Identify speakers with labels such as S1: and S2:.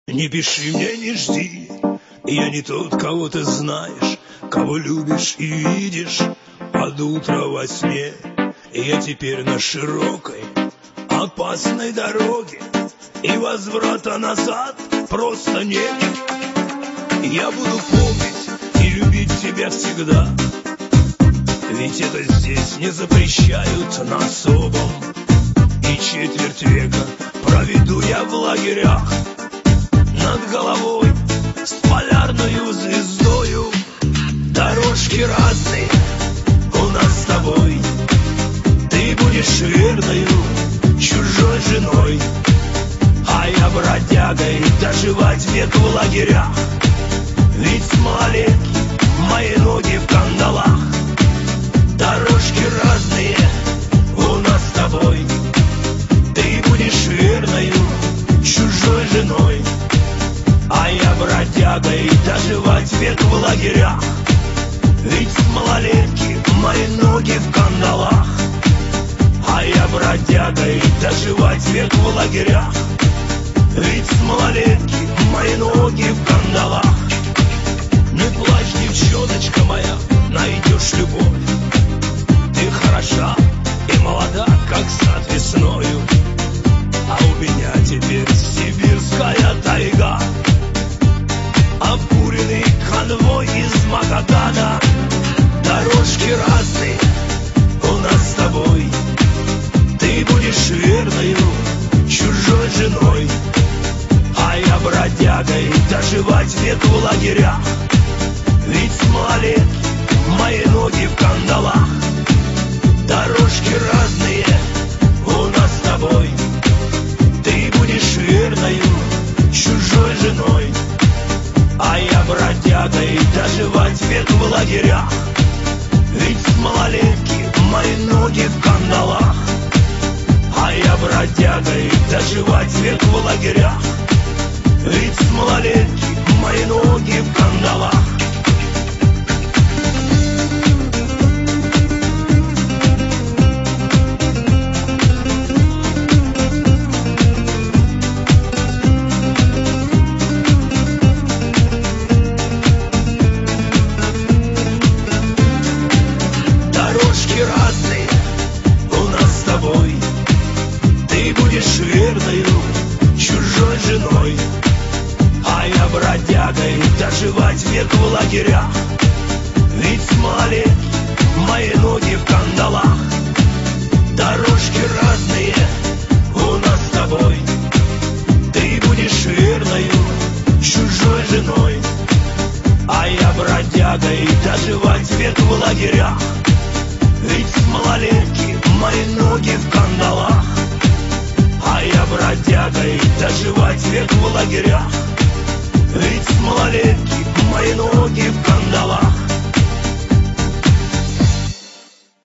S1: Не пиши мне, не жди, я не тот, кого ты знаешь, кого любишь и видишь под утро во сне. Я теперь на широкой, опасной дороге, и возврата назад просто нет. Я буду помнить и любить тебя всегда, ведь это здесь не запрещают на особом. И четверть века проведу я в лагерях, над головой с полярною звездою. Дорожки разные у нас с тобой, ты будешь верною чужой женой, а я бродягой доживать век в лагерях. Ведь с малолетки мои ноги в кандалах. Дорожки разные у нас с тобой, ты будешь верною чужой женой, а я бродягой доживать век в лагерях. Ведь с малолетки мои ноги в кандалах, а я бродягой доживать век в лагерях. Ведь с малолетки мои ноги в кандалах. Не плачь, девчоночка моя, найдешь любовь. Ты хороша и молода, как сад весною, а у меня теперь сибирская тайга, обкуренный конвой из Магадана. Дорожки разные у нас с тобой, ты будешь верною чужой женой, а я бродягой доживать век в лагерях. Ведь с малолетки мои ноги в кандалах. Дорожки разные у нас с тобой, ты будешь верною чужой женой, а я бродягой доживать век в лагерях. Ведь с малолетки мои ноги в кандалах, а я бродягой доживать век в лагерях. Ведь с малолетки мои ноги в кандалах. Разные у нас с тобой, ты будешь верною чужой женой, а я бродягой доживать век в лагерях. Ведь с малолетки мои ноги в кандалах. Дорожки разные у нас с тобой, ты будешь верною чужой женой, а я бродягой доживать век в лагерях. Ведь с малолетки мои ноги в кандалах, а я бродягой доживать век в лагерях. Ведь с малолетки мои ноги в кандалах.